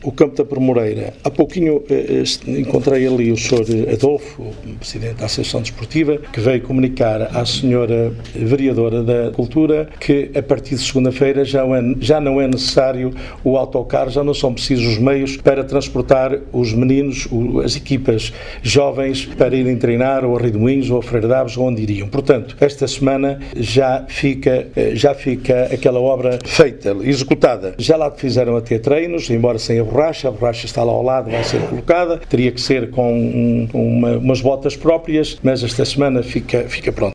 o Campo da Permoreira. Há pouquinho encontrei ali o Sr. Adolfo, o Presidente da Associação Desportiva, que veio comunicar à Senhora Vereadora da Cultura que a partir de segunda-feira já não é necessário o autocarro, já não são precisos os meios para transportar os meninos, as equipas jovens, para irem treinar ou a Redemoinhos ou a Freire Daves, onde iriam. Portanto, esta semana já fica aquela obra feita, executada. Já lá fizeram até treinos, embora sem a borracha está lá ao lado, vai ser colocada, teria que ser com umas botas próprias, mas esta semana fica pronto.